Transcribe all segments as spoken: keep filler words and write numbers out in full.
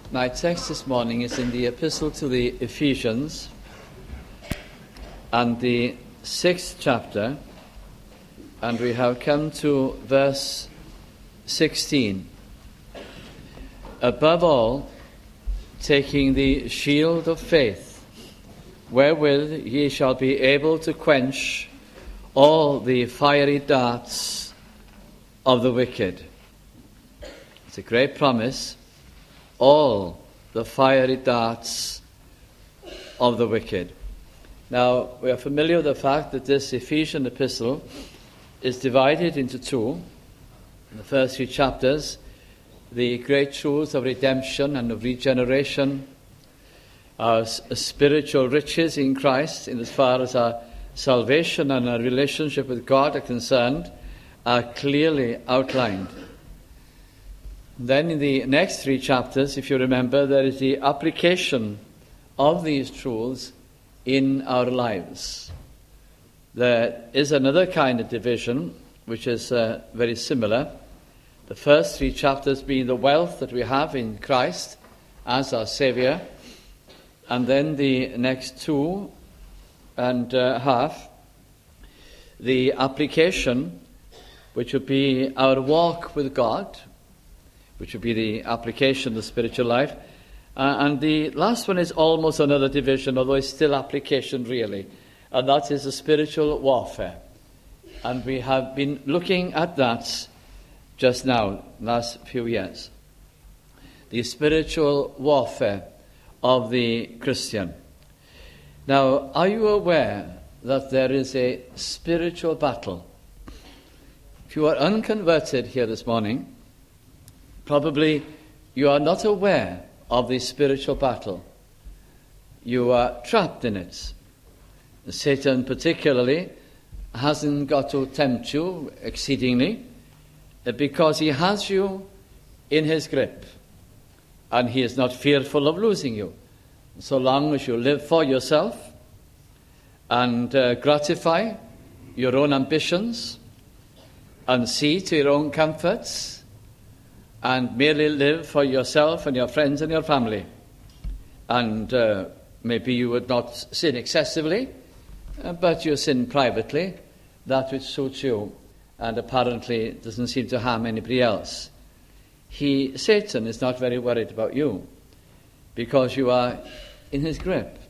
My text this morning is in the Epistle to the Ephesians and the sixth chapter, and we have come to verse sixteen. Above all, taking the shield of faith, wherewith ye shall be able to quench all the fiery darts of the wicked. It's a great promise. All the fiery darts of the wicked. Now, we are familiar with the fact that this Ephesian epistle is divided into two. In the first few chapters, the great truths of redemption and of regeneration, our spiritual riches in Christ, in as far as our salvation and our relationship with God are concerned, are clearly outlined. Then in the next three chapters, if you remember, there is the application of these truths in our lives. There is another kind of division which is uh, very similar. The first three chapters being the wealth that we have in Christ as our Saviour, and then the next two and a half, the application, which would be our walk with God, which would be the application of the spiritual life. Uh, and the last one is almost another division, although it's still application really, and that is the spiritual warfare. And we have been looking at that just now, last few years. The spiritual warfare of the Christian. Now, are you aware that there is a spiritual battle? If you are unconverted here this morning, probably you are not aware of the spiritual battle. You are trapped in it. Satan particularly hasn't got to tempt you exceedingly because he has you in his grip, and he is not fearful of losing you. So long as you live for yourself and uh, gratify your own ambitions and see to your own comforts, and merely live for yourself and your friends and your family. And uh, maybe you would not sin excessively, uh, but you sin privately, that which suits you, and apparently doesn't seem to harm anybody else. He, Satan, is not very worried about you, because you are in his grip.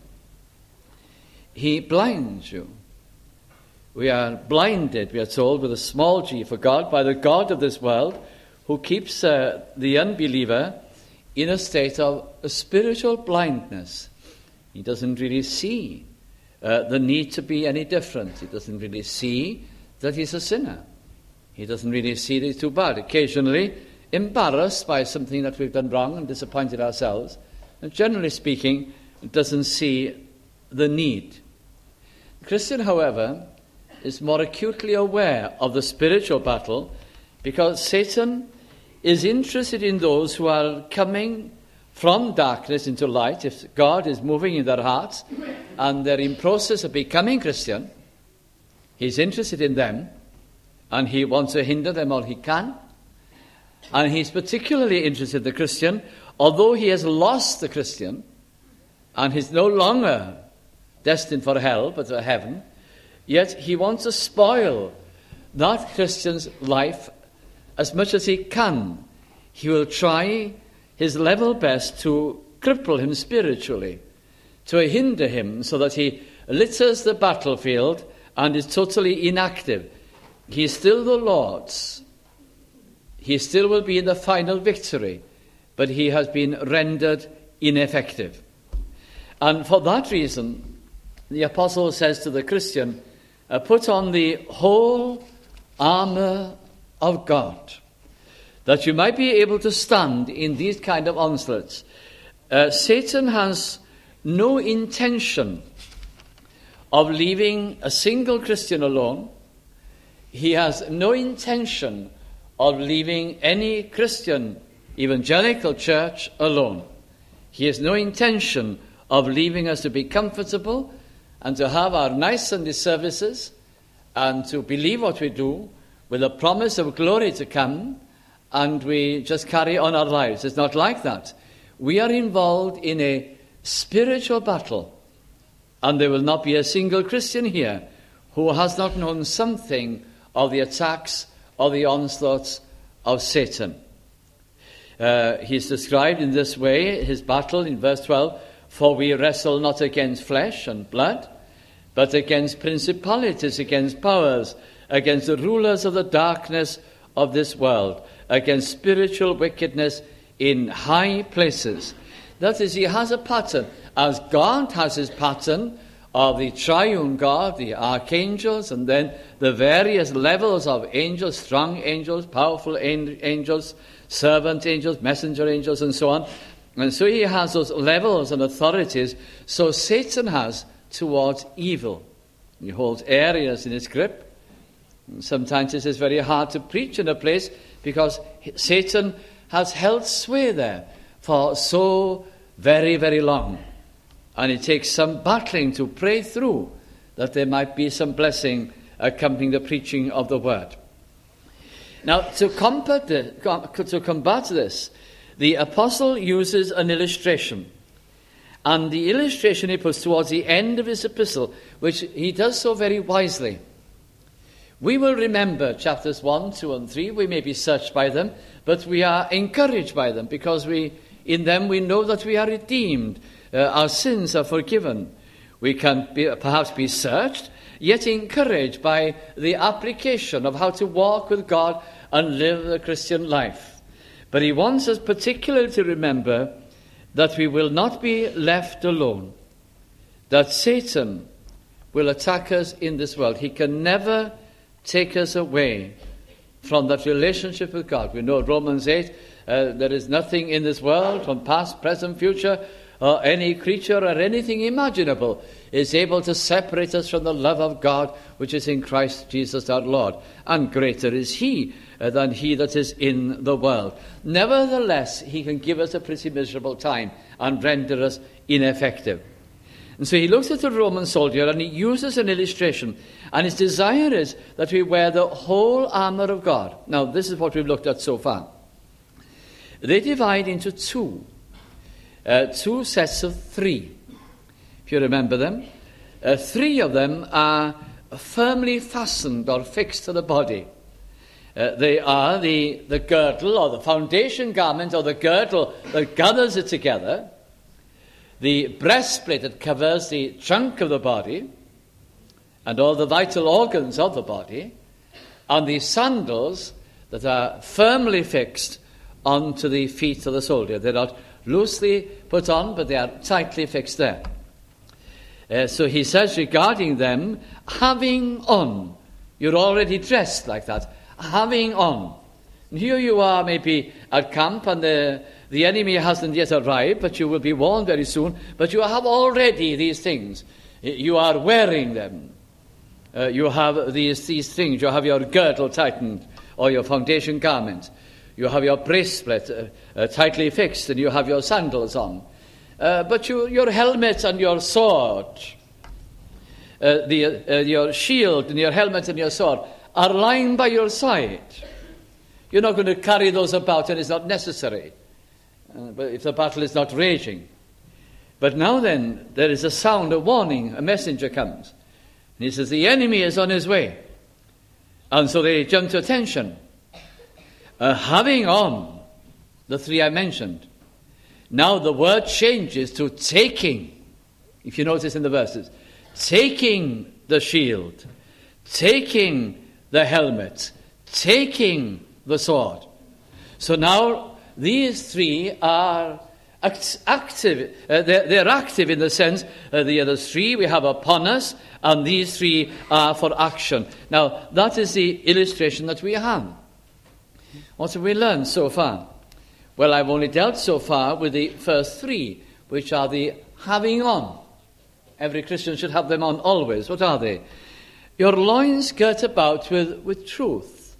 He blinds you. We are blinded, we are told, with a small g for God, by the God of this world, who keeps uh, the unbeliever in a state of a spiritual blindness. He doesn't really see uh, the need to be any different. He doesn't really see that he's a sinner. He doesn't really see that he's too bad. Occasionally embarrassed by something that we've done wrong and disappointed ourselves. And generally speaking, doesn't see the need. The Christian, however, is more acutely aware of the spiritual battle, because Satan is interested in those who are coming from darkness into light. If God is moving in their hearts and they're in process of becoming Christian, he's interested in them, and he wants to hinder them all he can. And he's particularly interested in the Christian, although he has lost the Christian and he's no longer destined for hell but for heaven, yet he wants to spoil that Christian's life as much as he can. He will try his level best to cripple him spiritually, to hinder him so that he litters the battlefield and is totally inactive. He is still the Lord's. He still will be in the final victory, but he has been rendered ineffective. And for that reason, the apostle says to the Christian, uh, put on the whole armour of God, that you might be able to stand in these kind of onslaughts. Uh, Satan has no intention of leaving a single Christian alone. He has no intention of leaving any Christian evangelical church alone. He has no intention of leaving us to be comfortable and to have our nice Sunday services and to believe what we do with a promise of glory to come, and we just carry on our lives. It's not like that. we are involved in a spiritual battle. And there will not be a single Christian here who has not known something of the attacks or the onslaughts of Satan. Uh, he's described in this way, his battle in verse twelve, for we wrestle not against flesh and blood, but against principalities, against powers, against the rulers of the darkness of this world, against spiritual wickedness in high places. That is, he has a pattern. As God has his pattern of the triune God, the archangels, and then the various levels of angels, strong angels, powerful angels, servant angels, messenger angels, and so on. And so he has those levels and authorities. So Satan has towards evil. He holds areas in his grip. Sometimes it is very hard to preach in a place because Satan has held sway there for so very, very long. And it takes some battling to pray through that there might be some blessing accompanying the preaching of the word. Now, to combat this, to combat this, the apostle uses an illustration. And the illustration he puts towards the end of his epistle, which he does so very wisely. We will remember chapters one, two, and three. We may be searched by them, but we are encouraged by them because we, in them we know that we are redeemed. Uh, our sins are forgiven. We can be, perhaps be searched, yet encouraged by the application of how to walk with God and live the Christian life. But he wants us particularly to remember that we will not be left alone, that Satan will attack us in this world. He can never take us away from that relationship with God. We know Romans eight, uh, there is nothing in this world, from past, present, future, or any creature or anything imaginable is able to separate us from the love of God which is in Christ Jesus our Lord. And greater is he uh, than he that is in the world. Nevertheless, he can give us a pretty miserable time and render us ineffective. And so he looks at the Roman soldier and he uses an illustration. And his desire is that we wear the whole armor of God. Now, this is what we've looked at so far. They divide into two. Uh, two sets of three, if you remember them. Uh, three of them are firmly fastened or fixed to the body. Uh, they are the, the girdle or the foundation garment or the girdle that gathers it together, the breastplate that covers the trunk of the body and all the vital organs of the body, and the sandals that are firmly fixed onto the feet of the soldier. They're not loosely put on, but they are tightly fixed there. Uh, so he says regarding them, having on. You're already dressed like that. Having on. And here you are maybe at camp and the, the enemy hasn't yet arrived, but you will be warned very soon. But you have already these things. You are wearing them. Uh, you have these, these things. You have your girdle tightened or your foundation garment. You have your breastplate uh, uh, tightly fixed, and you have your sandals on. Uh, but you, your helmet and your sword, uh, the, uh, your shield and your helmet and your sword are lying by your side. You're not going to carry those about, and it's not necessary. Uh, but if the battle is not raging. But now then, there is a sound, a warning, a messenger comes. And he says, the enemy is on his way. And so they jump to attention. Uh, having on the three I mentioned. Now the word changes to taking. If you notice in the verses. Taking the shield. Taking the helmet. Taking the sword. So now these three are act- active. Uh, they're, they're active in the sense uh, the other three we have upon us. And these three are for action. Now that is the illustration that we have. What have we learned so far? Well, I've only dealt so far with the first three, which are the having on. Every Christian should have them on always. What are they? Your loins girt about with, with truth.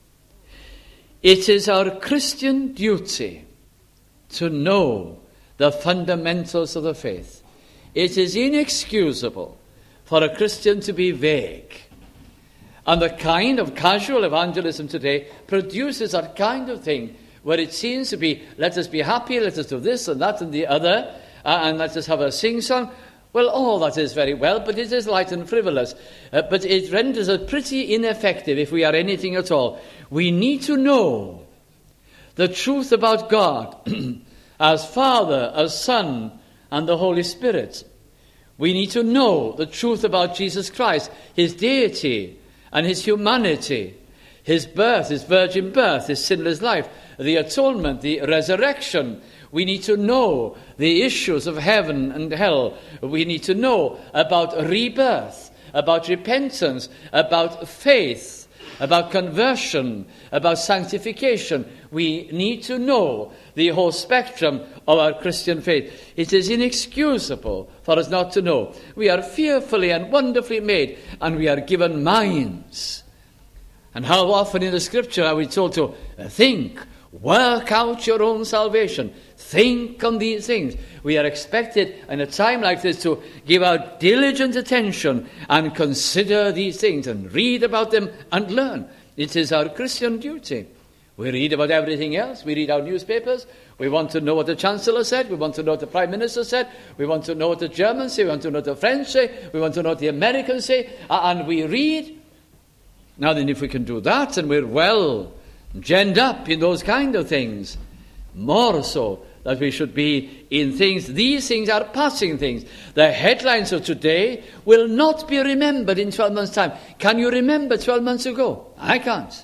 It is our Christian duty to know the fundamentals of the faith. It is inexcusable for a Christian to be vague. And the kind of casual evangelism today produces that kind of thing where it seems to be, let us be happy, let us do this and that and the other, uh, and let us have a sing-song. Well, all that is very well, but it is light and frivolous. Uh, but it renders us pretty ineffective if we are anything at all. We need to know the truth about God as Father, as Son, and the Holy Spirit. We need to know the truth about Jesus Christ, his deity and his humanity, his birth, his virgin birth, his sinless life, the atonement, the resurrection. We need to know the issues of heaven and hell. We need to know about rebirth, about repentance, about faith, about conversion, about sanctification. We need to know the whole spectrum of our Christian faith. It is inexcusable for us not to know. We are fearfully and wonderfully made, and we are given minds. And how often in the Scripture are we told to think, work out your own salvation, think on these things. We are expected in a time like this to give our diligent attention and consider these things and read about them and learn. It is our Christian duty. We read about everything else. We read our newspapers. We want to know what the Chancellor said. We want to know what the Prime Minister said. We want to know what the Germans say. We want to know what the French say. We want to know what the Americans say. And we read. Now then, if we can do that, and we're well genned up in those kind of things, more so that we should be in things. These things are passing things. The headlines of today will not be remembered in twelve months' time. Can you remember twelve months ago? I can't.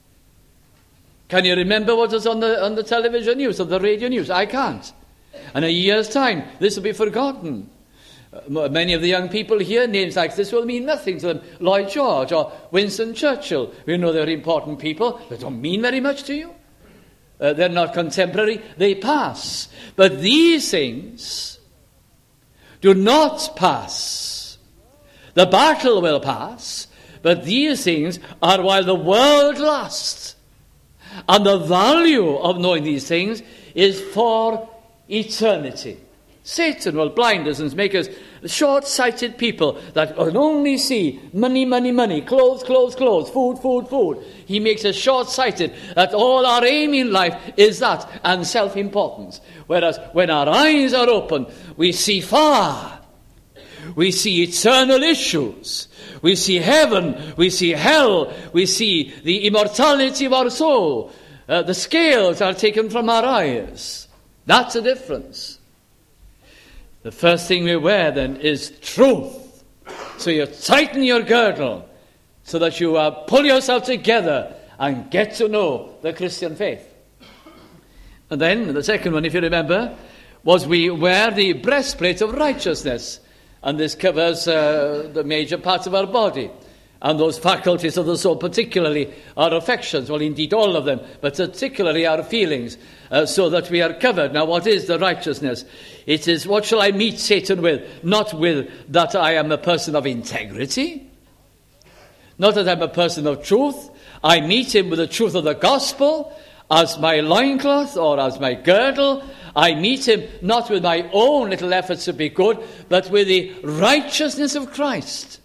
Can you remember what was on the on the television news or the radio news? I can't. And a year's time, this will be forgotten. Uh, many of the young people here, names like this will mean nothing to them. Lloyd George or Winston Churchill. We know they're important people. They don't mean very much to you. Uh, they're not contemporary. They pass. But these things do not pass. The battle will pass, but these things are while the world lasts. And the value of knowing these things is for eternity. Satan will blind us and make us short-sighted people that can only see money, money, money, clothes, clothes, clothes, food, food, food. He makes us short-sighted that all our aim in life is that and self-importance. Whereas when our eyes are open, we see far. We see eternal issues. We see heaven. We see hell. We see the immortality of our soul. Uh, the scales are taken from our eyes. That's the difference. The first thing we wear then is truth. So you tighten your girdle so that you uh, pull yourself together and get to know the Christian faith. And then the second one, if you remember, was we wear the breastplate of righteousness. And this covers uh, the major parts of our body. And those faculties of the soul, particularly our affections, well, indeed all of them, but particularly our feelings, uh, so that we are covered. Now, what is the righteousness? It is, what shall I meet Satan with? Not with that I am a person of integrity, not that I'm a person of truth. I meet him with the truth of the gospel as my loincloth or as my girdle. I meet him not with my own little efforts to be good, but with the righteousness of Christ.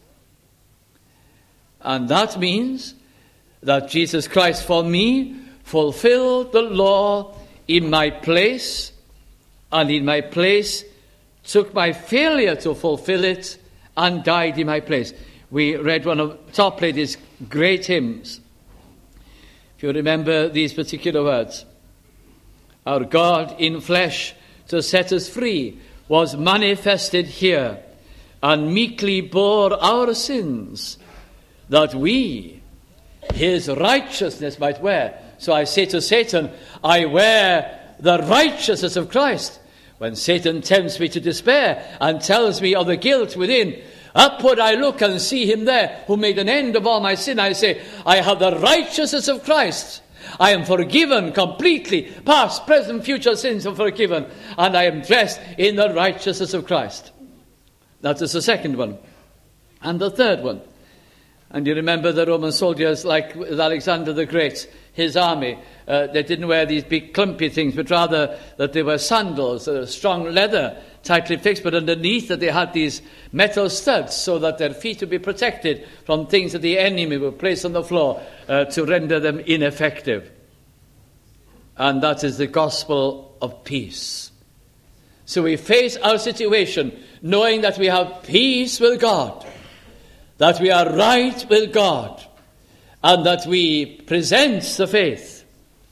And that means that Jesus Christ for me fulfilled the law in my place, and in my place took my failure to fulfill it and died in my place. We read one of Toplady's great hymns. If you remember these particular words, our God in flesh to set us free was manifested here, and meekly bore our sins, that we his righteousness might wear. So I say to Satan, I wear the righteousness of Christ. When Satan tempts me to despair and tells me of the guilt within, upward I look and see him there who made an end of all my sin. I say, I have the righteousness of Christ. I am forgiven completely. Past, present, future sins are forgiven. And I am dressed in the righteousness of Christ. That is the second one. And the third one. And you remember the Roman soldiers, like with Alexander the Great, his army, uh, they didn't wear these big clumpy things, but rather that they were sandals, uh, strong leather, tightly fixed, but underneath that they had these metal studs so that their feet would be protected from things that the enemy would place on the floor uh, to render them ineffective. and that is the gospel of peace. So we face our situation knowing that we have peace with God, that we are right with God, and that we present the faith,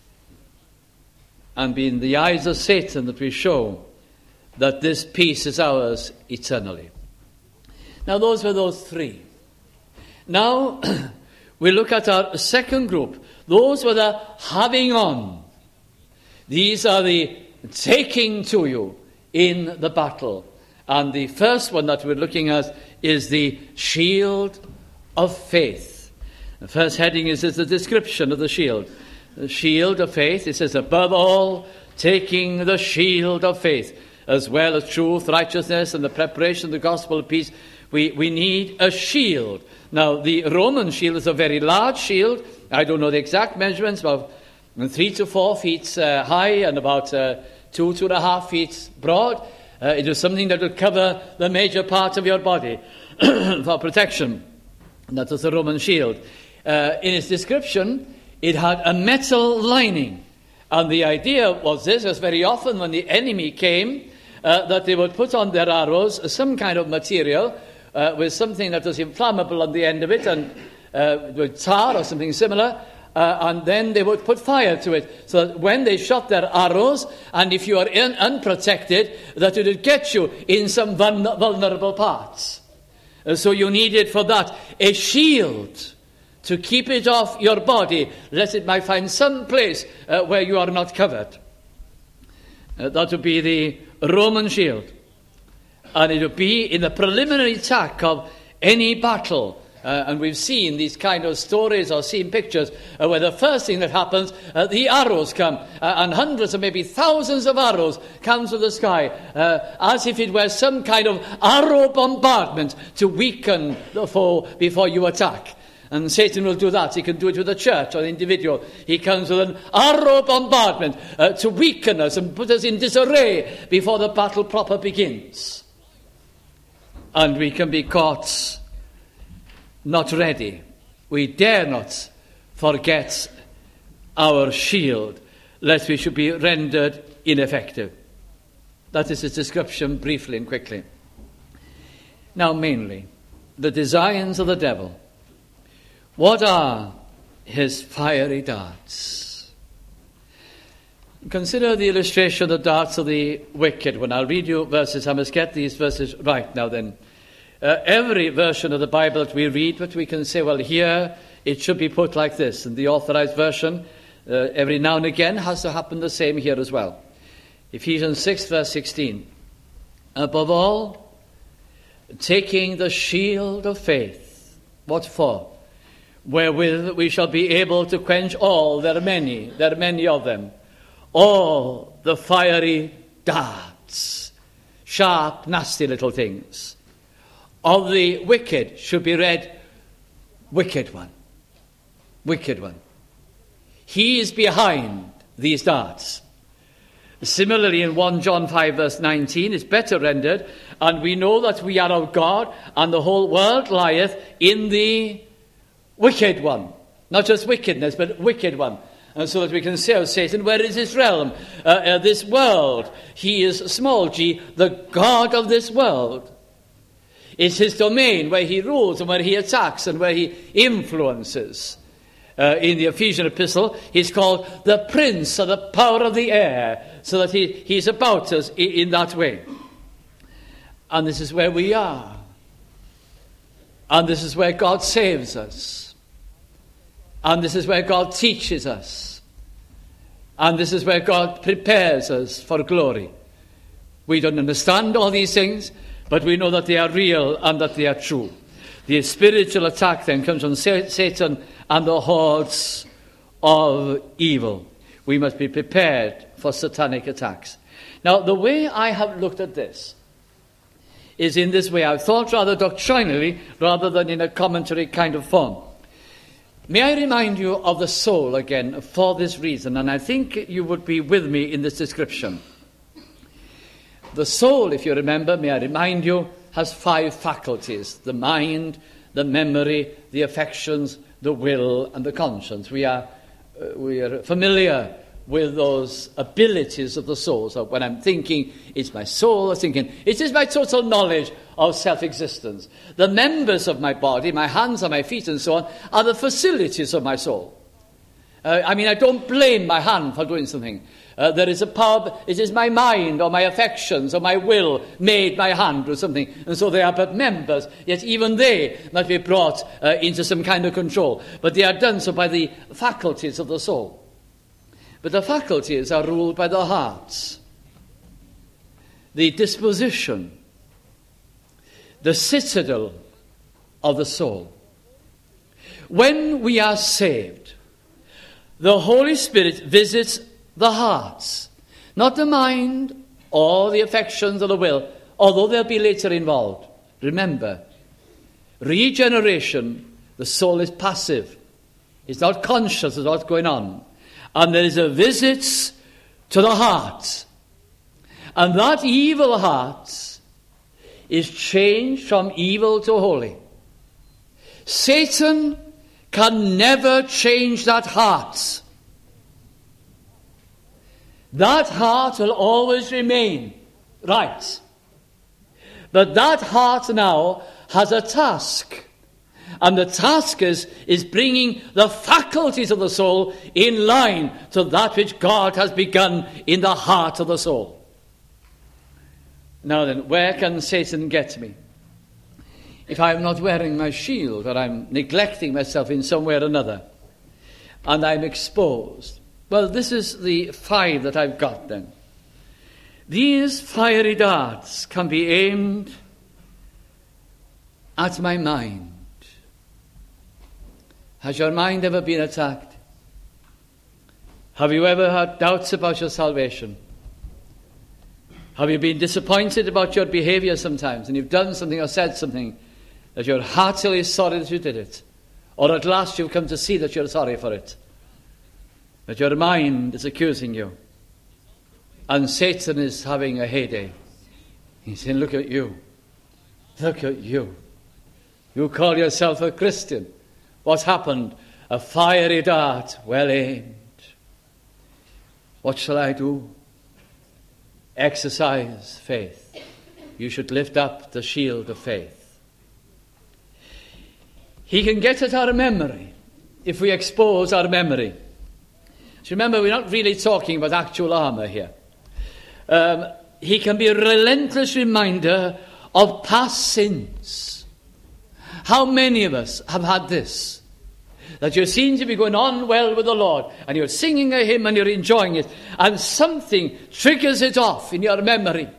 and be in the eyes of Satan that we show that this peace is ours eternally. Now those were those three. Now we look at our second group. Those were the having on. These are the taking to you in the battle. And the first one that we're looking at is the shield of faith. The first heading is, is the description of the shield. The shield of faith, it says, above all, taking the shield of faith, as well as truth, righteousness, and the preparation of the gospel of peace. We, we need a shield. Now, the Roman shield is a very large shield. I don't know the exact measurements, about three to four feet uh, high and about uh, two, two and a half feet broad. Uh, it is something that will cover the major part of your body for protection. And that was the Roman shield. Uh, in its description, it had a metal lining. And the idea was this, was very often when the enemy came, uh, that they would put on their arrows some kind of material uh, with something that was inflammable on the end of it, and uh, with tar or something similar, uh, and then they would put fire to it, so that when they shot their arrows, and if you are in, unprotected, that it would get you in some vulnerable parts. Uh, so you needed for that a shield to keep it off your body, lest it might find some place uh, where you are not covered. Uh, that would be the Roman shield. And it would be in the preliminary attack of any battle. Uh, and we've seen these kind of stories or seen pictures uh, where the first thing that happens, uh, the arrows come, uh, and hundreds or maybe thousands of arrows come to the sky, uh, as if it were some kind of arrow bombardment to weaken the foe before you attack. And Satan will do that. He can do it with a church or an individual. He comes with an arrow bombardment uh, to weaken us and put us in disarray before the battle proper begins. And we can be caught not ready. We dare not forget our shield, lest we should be rendered ineffective. That is its description briefly and quickly. Now, mainly, the designs of the devil. What are his fiery darts? Consider the illustration of the darts of the wicked one. I'll read you verses. I must get these verses right now then. Uh, every version of the Bible that we read, but we can say, well, here it should be put like this. And the authorized version, uh, every now and again, has to happen the same here as well. Ephesians six, verse sixteen. Above all, taking the shield of faith. What for? Wherewith we shall be able to quench all, there are many, there are many of them, all the fiery darts, sharp, nasty little things, of the wicked. Should be read, wicked one, wicked one. He is behind these darts. Similarly, in First John five, verse nineteen, it's better rendered, and we know that we are of God, and the whole world lieth in the wicked one. Not just wickedness, but wicked one. And so that we can say of Satan, where is his realm? Uh, uh, this world. He is, small g, the God of this world. It's his domain where he rules and where he attacks and where he influences. Uh, in the Ephesian epistle, he's called the prince of the power of the air, so that he, he's about us in, in that way. And this is where we are. And this is where God saves us. And this is where God teaches us. And this is where God prepares us for glory. We don't understand all these things, but we know that they are real and that they are true. The spiritual attack then comes from Satan and the hordes of evil. We must be prepared for satanic attacks. Now, the way I have looked at this is in this way. I've thought rather doctrinally rather than in a commentary kind of form. May I remind you of the soul again for this reason, and I think you would be with me in this description. The soul, if you remember, may I remind you, has five faculties: the mind, the memory, the affections, the will, and the conscience. We are, uh, we are familiar with those abilities of the soul. So when I'm thinking, it's my soul. I'm thinking, it is my total knowledge of self-existence. The members of my body, my hands and my feet and so on, are the facilities of my soul. Uh, I mean, I don't blame my hand for doing something. Uh, there is a power, it is my mind or my affections or my will made my hand do something. And so they are but members, yet even they must be brought uh, into some kind of control. But they are done so by the faculties of the soul. But the faculties are ruled by the heart, the disposition, the citadel of the soul. When we are saved, the Holy Spirit visits the hearts, not the mind or the affections or the will, although they'll be later involved. Remember, regeneration, the soul is passive. It's not conscious of what's going on. And there is a visit to the heart. And that evil heart is changed from evil to holy. Satan can never change that heart. That heart will always remain right. But that heart now has a task. And the task is, is bringing the faculties of the soul in line to that which God has begun in the heart of the soul. Now then, where can Satan get me? If I'm not wearing my shield, or I'm neglecting myself in some way or another, and I'm exposed. Well, this is the five that I've got then. These fiery darts can be aimed at my mind. Has your mind ever been attacked? Have you ever had doubts about your salvation? Have you been disappointed about your behavior sometimes, and you've done something or said something that you're heartily sorry that you did it? Or at last you've come to see that you're sorry for it, that your mind is accusing you, and Satan is having a heyday. He's saying, look at you. Look at you. You call yourself a Christian. What's happened? A fiery dart, well aimed. What shall I do? Exercise faith. You should lift up the shield of faith. He can get at our memory if we expose our memory. So remember, we're not really talking about actual armor here. Um, he can be a relentless reminder of past sins. How many of us have had this? That you seem to be going on well with the Lord, and you're singing a hymn and you're enjoying it, and something triggers it off in your memory.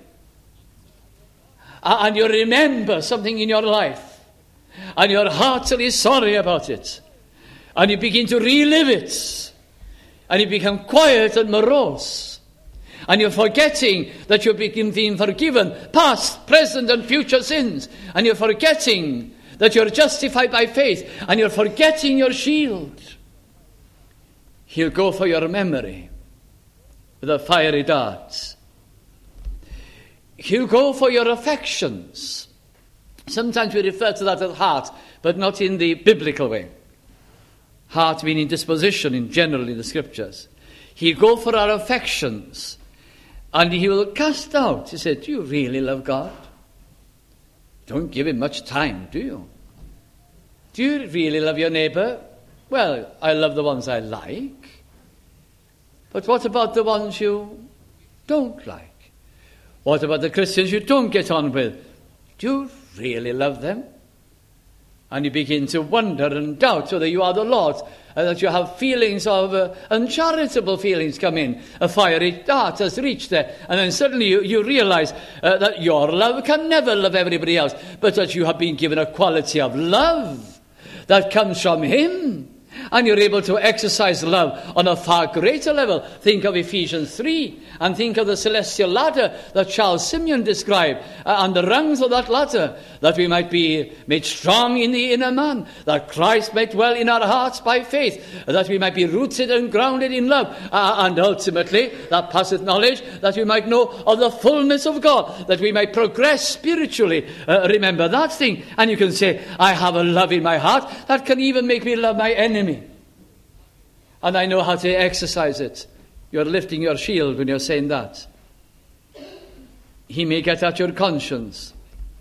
And you remember something in your life, and you're heartily sorry about it, and you begin to relive it, and you become quiet and morose, and you're forgetting that you've been forgiven past, present and future sins, and you're forgetting that you're justified by faith, and you're forgetting your shield. He'll go for your memory with a fiery dart. He'll go for your affections. Sometimes we refer to that as heart, but not in the biblical way. Heart meaning disposition in general in the scriptures. He'll go for our affections, and he will cast out. He said, do you really love God? Don't give him much time, do you? Do you really love your neighbor? Well, I love the ones I like. But what about the ones you don't like? What about the Christians you don't get on with? Do you really love them? And you begin to wonder and doubt whether you are the Lord's, and that you have feelings of uh, uncharitable feelings come in. A fiery dart has reached there, and then suddenly you, you realize uh, that your love can never love everybody else, but that you have been given a quality of love that comes from him. And you're able to exercise love on a far greater level. Think of Ephesians three, and think of the celestial ladder that Charles Simeon described, uh, and the rungs of that ladder, that we might be made strong in the inner man, that Christ might dwell in our hearts by faith, that we might be rooted and grounded in love, uh, and ultimately, that passeth knowledge, that we might know of the fullness of God, that we might progress spiritually. Uh, remember that thing, and you can say, I have a love in my heart that can even make me love my enemy. And I know how to exercise it You're lifting your shield when you're saying that. He may get at your conscience.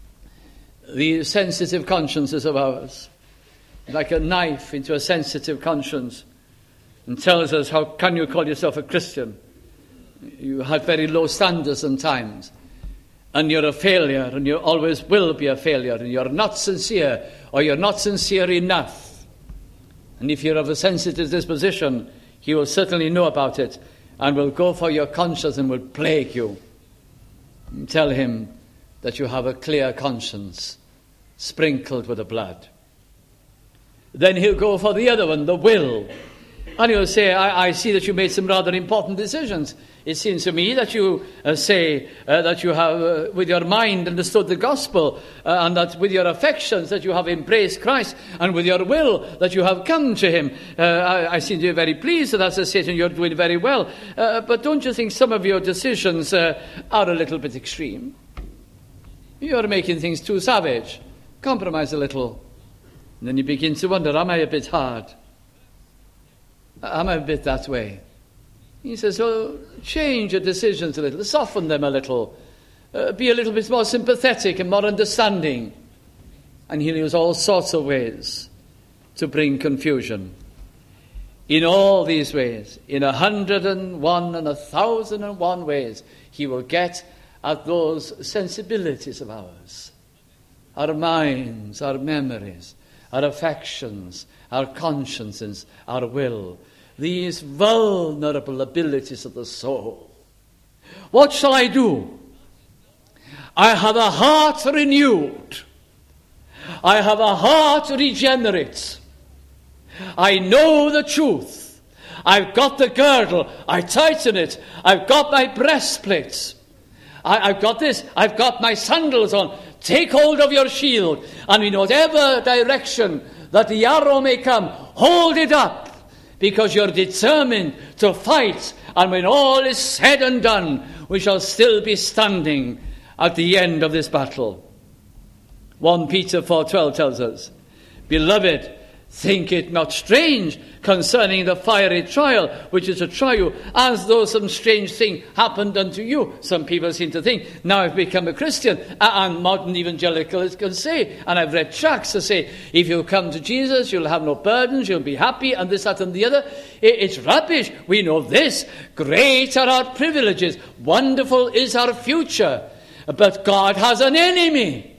The sensitive consciences of ours, like a knife into a sensitive conscience, and tells us, how can you call yourself a Christian? You had very low standards sometimes, and you're a failure, and you always will be a failure, and you're not sincere, or you're not sincere enough. And if you're of a sensitive disposition, he will certainly know about it, and will go for your conscience and will plague you. And tell him that you have a clear conscience, sprinkled with the blood. Then he'll go for the other one, the will. And he'll say, I, I see that you made some rather important decisions. It seems to me that you uh, say uh, that you have, uh, with your mind, understood the gospel, uh, and that with your affections that you have embraced Christ, and with your will that you have come to him. Uh, I, I seem to be very pleased that as a Satan you're doing very well. Uh, but don't you think some of your decisions uh, are a little bit extreme? You're making things too savage. Compromise a little. And then you begin to wonder, am I a bit hard? Am I a bit that way? He says, oh, change your decisions a little, soften them a little, uh, be a little bit more sympathetic and more understanding. And he'll use all sorts of ways to bring confusion. In all these ways, in a hundred and one and a thousand and one ways, he will get at those sensibilities of ours, our minds, our memories, our affections, our consciences, our will, these vulnerable abilities of the soul. What shall I do? I have a heart renewed. I have a heart regenerate. I know the truth. I've got the girdle. I tighten it. I've got my breastplate. I, I've got this. I've got my sandals on. Take hold of your shield, and in whatever direction that the arrow may come, hold it up, because you're determined to fight, and when all is said and done, we shall still be standing at the end of this battle. First Peter four twelve tells us, Beloved, think it not strange concerning the fiery trial which is to try you, as though some strange thing happened unto you. Some people seem to think, now I've become a Christian, and modern evangelicals can say, and I've read tracts to say, if you come to Jesus, you'll have no burdens, you'll be happy, and this, that, and the other. It's rubbish. We know this. Great are our privileges. Wonderful is our future. But God has an enemy.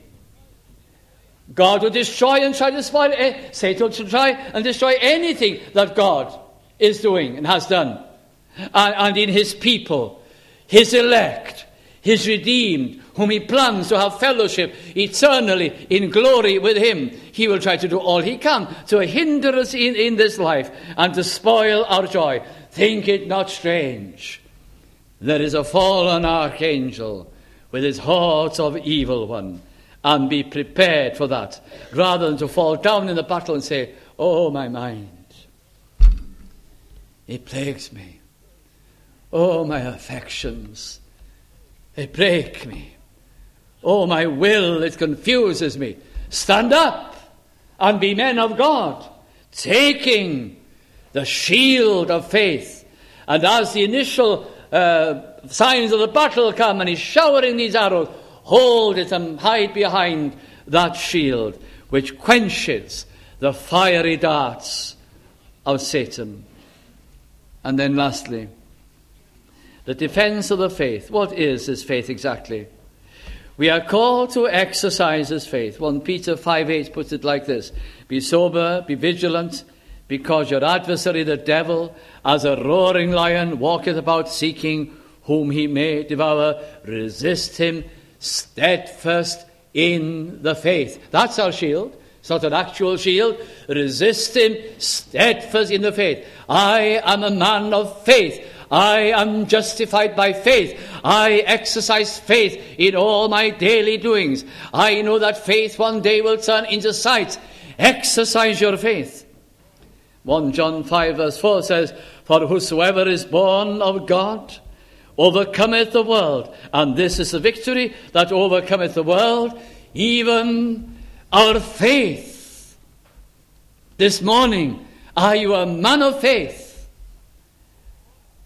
God will destroy and try to spoil. Eh, Satan will try and destroy anything that God is doing and has done. And, and in his people, his elect, his redeemed, whom he plans to have fellowship eternally in glory with him, he will try to do all he can to hinder us in, in this life and to spoil our joy. Think it not strange. There is a fallen archangel with his hordes of evil one. And be prepared for that, rather than to fall down in the battle and say, oh, my mind, it plagues me. Oh, my affections, they break me. Oh, my will, it confuses me. Stand up and be men of God, taking the shield of faith. And as the initial uh, signs of the battle come and he's showering these arrows, hold it and hide behind that shield which quenches the fiery darts of Satan. And then lastly, the defense of the faith. What is this faith exactly? We are called to exercise this faith. First Peter five eight puts it like this. Be sober, be vigilant, because your adversary the devil, as a roaring lion, walketh about seeking whom he may devour. Resist him, steadfast in the faith. That's our shield. It's not an actual shield. Resist him, steadfast in the faith. I am a man of faith. I am justified by faith. I exercise faith in all my daily doings. I know that faith one day will turn into sight. Exercise your faith. First John five verse four says, For whosoever is born of God overcometh the world. And this is the victory that overcometh the world, even our faith. This morning, are you a man of faith?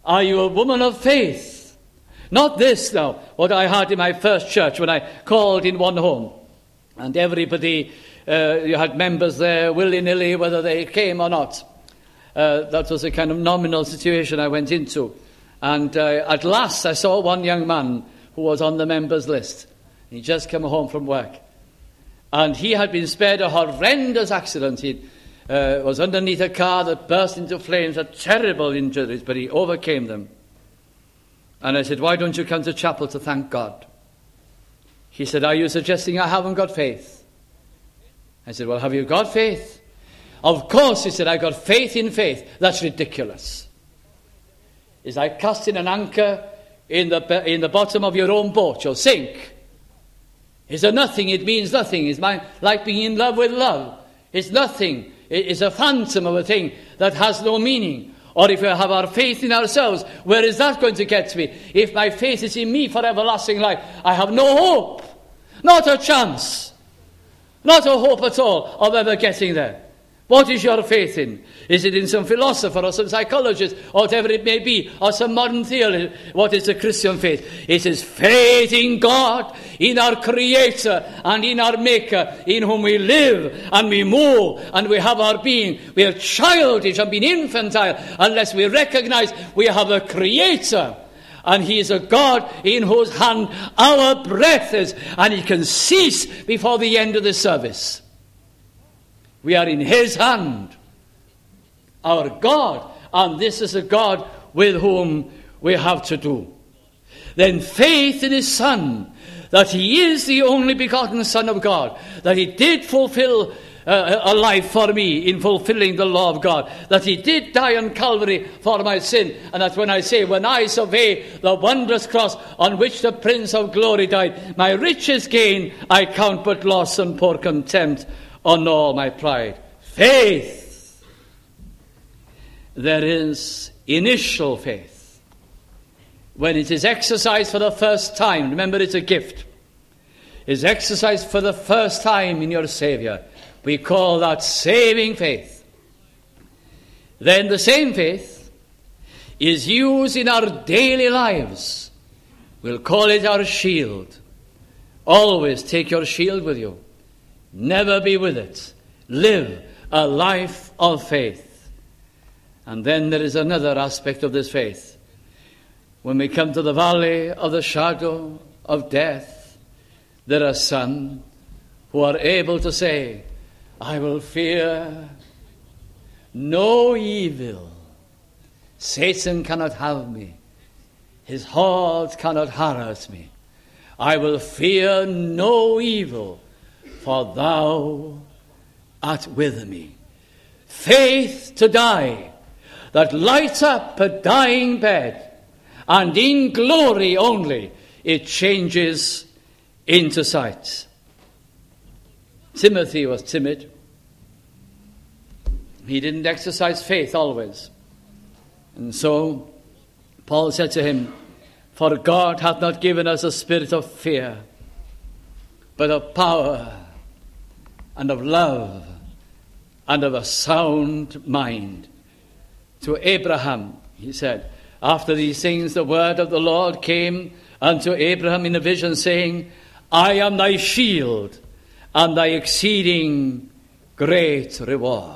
Are you a woman of faith? Not this now, what I had in my first church when I called in one home. And everybody, uh, you had members there willy-nilly, whether they came or not. Uh, that was a kind of nominal situation I went into. And uh, at last I saw one young man who was on the members list. He just come home from work. And he had been spared a horrendous accident. He uh, was underneath a car that burst into flames, had terrible injuries, but he overcame them. And I said, why don't you come to chapel to thank God? He said, are you suggesting I haven't got faith? I said, well, have you got faith? Of course, he said, I got faith in faith. That's ridiculous. It's like casting an anchor in the, in the bottom of your own boat. You'll sink. It's a nothing. It means nothing. It's like being in love with love. It's nothing. It's a phantom of a thing that has no meaning. Or if we have our faith in ourselves, where is that going to get me? If my faith is in me for everlasting life, I have no hope. Not a chance. Not a hope at all of ever getting there. What is your faith in? Is it in some philosopher or some psychologist or whatever it may be, or some modern theology? What is the Christian faith? It is faith in God, in our Creator and in our Maker, in whom we live and we move and we have our being. We are childish and being infantile unless we recognize we have a Creator. And he is a God in whose hand our breath is, and he can cease before the end of the service. We are in his hand, our God, and this is a God with whom we have to do. Then faith in his Son, that he is the only begotten Son of God, that he did fulfill uh, a life for me in fulfilling the law of God, that he did die on Calvary for my sin, and that when I say, when I survey the wondrous cross on which the Prince of Glory died, my richest gain I count but loss and pour contempt on all my pride. Faith. There is initial faith. When it is exercised for the first time, remember it's a gift, is exercised for the first time in your Saviour. We call that saving faith. Then the same faith is used in our daily lives. We'll call it our shield. Always take your shield with you. Never be with it. Live a life of faith. And then there is another aspect of this faith. When we come to the valley of the shadow of death, there are some who are able to say, I will fear no evil. Satan cannot have me. His heart cannot harass me. I will fear no evil, for thou art with me. Faith to die, that lights up a dying bed, and in glory only it changes into sight. Timothy was timid. He didn't exercise faith always. And so Paul said to him, for God hath not given us a spirit of fear, but of power and of love and of a sound mind. To Abraham, he said, after these things the word of the Lord came unto Abraham in a vision, saying, I am thy shield and thy exceeding great reward.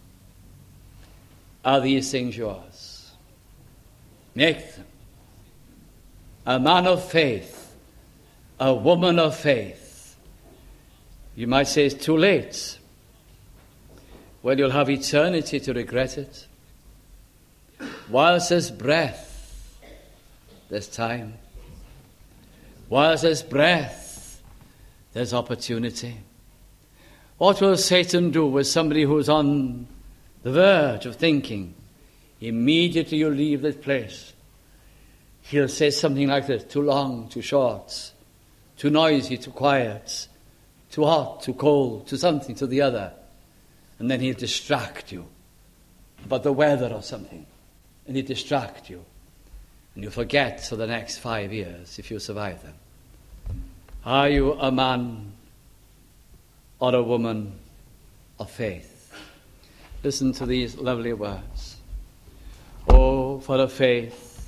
Are these things yours? Make them. A man of faith, a woman of faith. You might say it's too late. Well, you'll have eternity to regret it. Whilst there's breath, there's time. Whilst there's breath, there's opportunity. What will Satan do with somebody who's on the verge of thinking? Immediately you leave this place, he'll say something like this: too long, too short, too noisy, too quiet, too hot, too cold, to something, to the other. And then he'll distract you about the weather or something. And he'll distract you. And you forget for the next five years if you survive them. Are you a man or a woman of faith? Listen to these lovely words. Oh, for a faith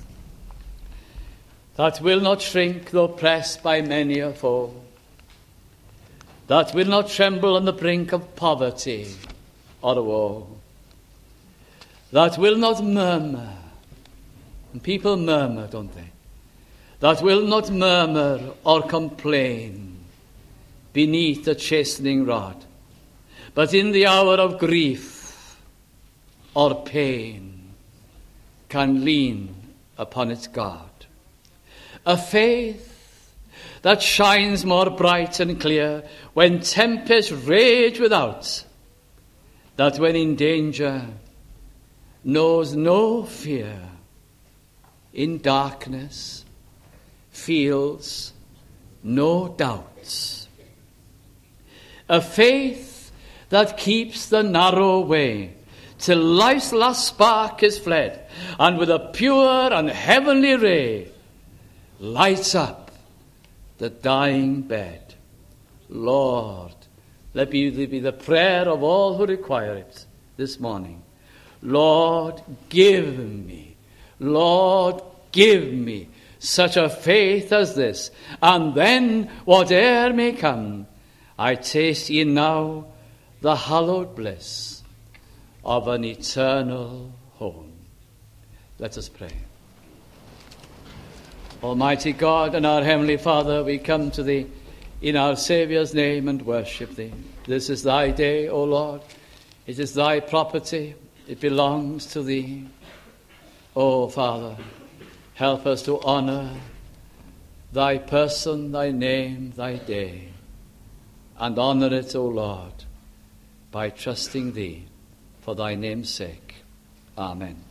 that will not shrink though pressed by many a foe, that will not tremble on the brink of poverty or woe, that will not murmur. And people murmur, don't they? That will not murmur or complain beneath the chastening rod, but in the hour of grief or pain can lean upon its God. A faith that shines more bright and clear when tempests rage without, that when in danger knows no fear, in darkness feels no doubts. A faith that keeps the narrow way till life's last spark is fled, and with a pure and heavenly ray lights up the dying bed. Lord, let it be the prayer of all who require it this morning. Lord, give me, Lord, give me such a faith as this, and then whate'er may come, I taste ye now the hallowed bliss of an eternal home. Let us pray. Almighty God and our Heavenly Father, we come to Thee in our Saviour's name and worship Thee. This is Thy day, O Lord. It is Thy property. It belongs to Thee. O Father, help us to honor Thy person, Thy name, Thy day, and honor it, O Lord, by trusting Thee for Thy name's sake. Amen.